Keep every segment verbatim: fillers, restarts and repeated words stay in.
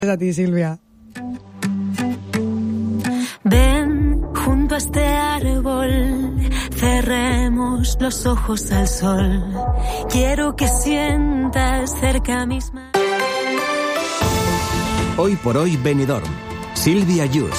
A ti, Silvia. Ven junto a este árbol, cerremos los ojos al sol. Quiero que sientas cerca mis manos. Hoy por hoy Benidorm. Silvia Yus.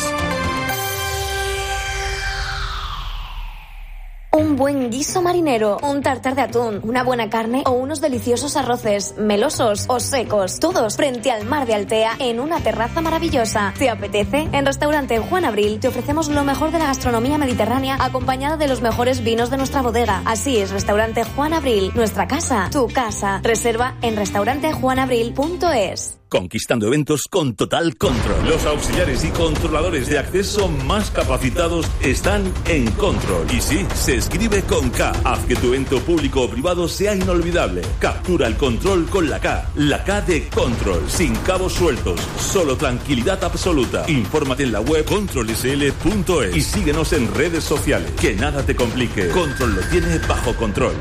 Un buen guiso marinero, un tartar de atún, una buena carne o unos deliciosos arroces, melosos o secos, todos frente al mar de Altea en una terraza maravillosa. ¿Te apetece? En Restaurante Juan Abril te ofrecemos lo mejor de la gastronomía mediterránea acompañada de los mejores vinos de nuestra bodega. Así es, Restaurante Juan Abril, nuestra casa, tu casa. Reserva en restaurante juan abril punto es. Conquistando eventos con total control. Los auxiliares y controladores de acceso más capacitados están en Control. Y sí, se escribe con K. Haz que tu evento público o privado sea inolvidable. Captura el control con la K. La K de Control. Sin cabos sueltos. Solo tranquilidad absoluta. Infórmate en la web control s l punto es y síguenos en redes sociales. Que nada te complique. Control lo tiene bajo control.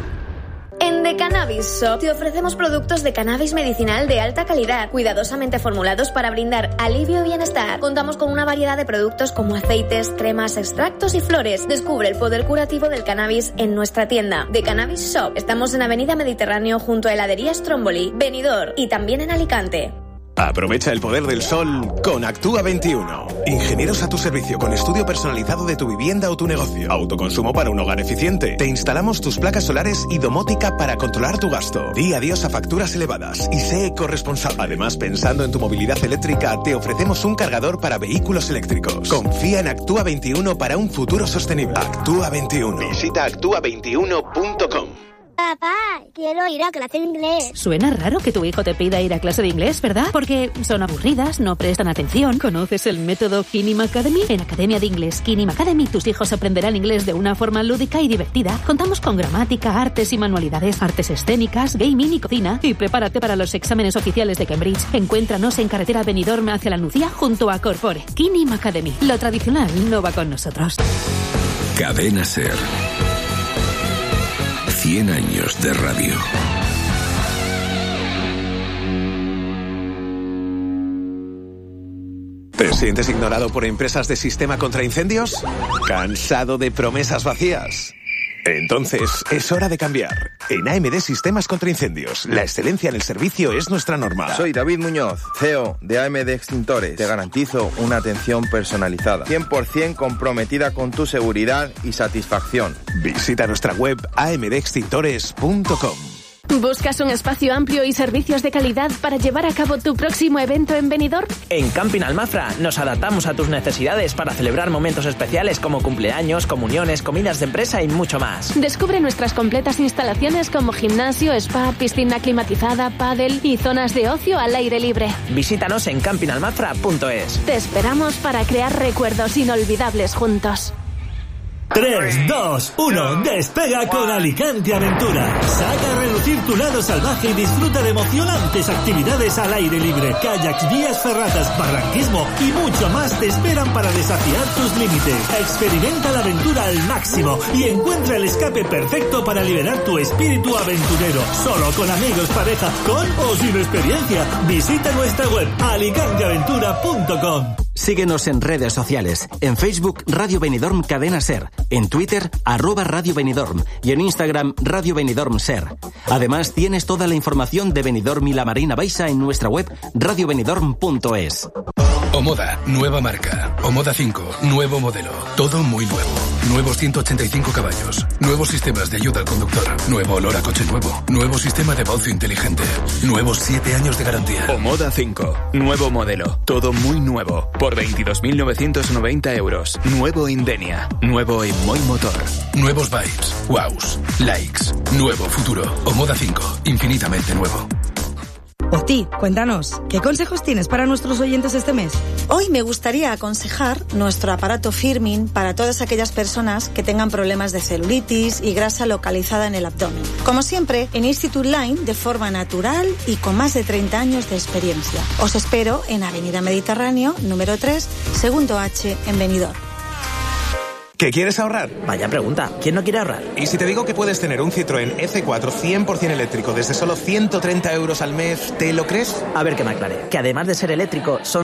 En The Cannabis Shop te ofrecemos productos de cannabis medicinal de alta calidad, cuidadosamente formulados para brindar alivio y bienestar. Contamos con una variedad de productos como aceites, cremas, extractos y flores. Descubre el poder curativo del cannabis en nuestra tienda. The Cannabis Shop. Estamos en Avenida Mediterráneo junto a Heladería Stromboli, Benidorm y también en Alicante. Aprovecha el poder del sol con Actúa veintiuno. Ingenieros a tu servicio con estudio personalizado de tu vivienda o tu negocio. Autoconsumo para un hogar eficiente. Te instalamos tus placas solares y domótica para controlar tu gasto. Di adiós a facturas elevadas y sé ecorresponsable. Además, pensando en tu movilidad eléctrica, te ofrecemos un cargador para vehículos eléctricos. Confía en Actúa veintiuno para un futuro sostenible. Actúa veintiuno. Visita actúa veintiuno punto com. Papá, quiero ir a clase de inglés. Suena raro que tu hijo te pida ir a clase de inglés, ¿verdad? Porque son aburridas, no prestan atención. ¿Conoces el método Kinim Academy? En Academia de Inglés Kinim Academy, tus hijos aprenderán inglés de una forma lúdica y divertida. Contamos con gramática, artes y manualidades, artes escénicas, gaming y cocina. Y prepárate para los exámenes oficiales de Cambridge. Encuéntranos en carretera Benidorm hacia la Nucía junto a Corpore. Kinim Academy. Lo tradicional no va con nosotros. Cadena Ser. cien años de radio. ¿Te sientes ignorado por empresas de sistema contra incendios? ¿Cansado de promesas vacías? Entonces, es hora de cambiar. En A M D Sistemas contra Incendios, la excelencia en el servicio es nuestra norma. Soy David Muñoz, C E O de A M D Extintores. Te garantizo una atención personalizada, cien por ciento comprometida con tu seguridad y satisfacción. Visita nuestra web a m d extintores punto com. ¿Buscas un espacio amplio y servicios de calidad para llevar a cabo tu próximo evento en Benidorm? En Camping Almafra nos adaptamos a tus necesidades para celebrar momentos especiales como cumpleaños, comuniones, comidas de empresa y mucho más. Descubre nuestras completas instalaciones como gimnasio, spa, piscina climatizada, pádel y zonas de ocio al aire libre. Visítanos en camping almafra punto es. Te esperamos para crear recuerdos inolvidables juntos. tres, dos, uno, despega con Alicante Aventura. Saca a relucir tu lado salvaje y disfruta de emocionantes actividades al aire libre. Kayaks, vías ferratas, barranquismo y mucho más te esperan para desafiar tus límites. Experimenta la aventura al máximo y encuentra el escape perfecto para liberar tu espíritu aventurero. Solo con amigos, pareja, con o sin experiencia. Visita nuestra web alicante aventura punto com. Síguenos en redes sociales. En Facebook, Radio Benidorm Cadena Ser. En Twitter, arroba Radio Benidorm. Y en Instagram, Radio Benidorm Ser. Además, tienes toda la información de Benidorm y la Marina Baixa en nuestra web, radio benidorm punto es. Omoda, nueva marca. Omoda cinco, nuevo modelo. Todo muy nuevo. Nuevos ciento ochenta y cinco caballos. Nuevos sistemas de ayuda al conductor. Nuevo olor a coche nuevo. Nuevo sistema de voz inteligente. Nuevos siete años de garantía. Omoda cinco, nuevo modelo. Todo muy nuevo. Por veintidós mil novecientos noventa euros. Nuevo Indenia. Nuevo en Moi Motor. Nuevos vibes. Wows. Likes. Nuevo futuro. Omoda cinco. Infinitamente nuevo. Oti, cuéntanos, ¿qué consejos tienes para nuestros oyentes este mes? Hoy me gustaría aconsejar nuestro aparato Firmin para todas aquellas personas que tengan problemas de celulitis y grasa localizada en el abdomen. Como siempre, en Institute Line, de forma natural y con más de treinta años de experiencia. Os espero en Avenida Mediterráneo, número tres, segundo H, en Benidorm. ¿Que quieres ahorrar? Vaya pregunta, ¿quién no quiere ahorrar? ¿Y si te digo que puedes tener un Citroën E C cuatro cien por ciento eléctrico desde solo ciento treinta euros al mes, ¿te lo crees? A ver que me aclare, que además de ser eléctrico, son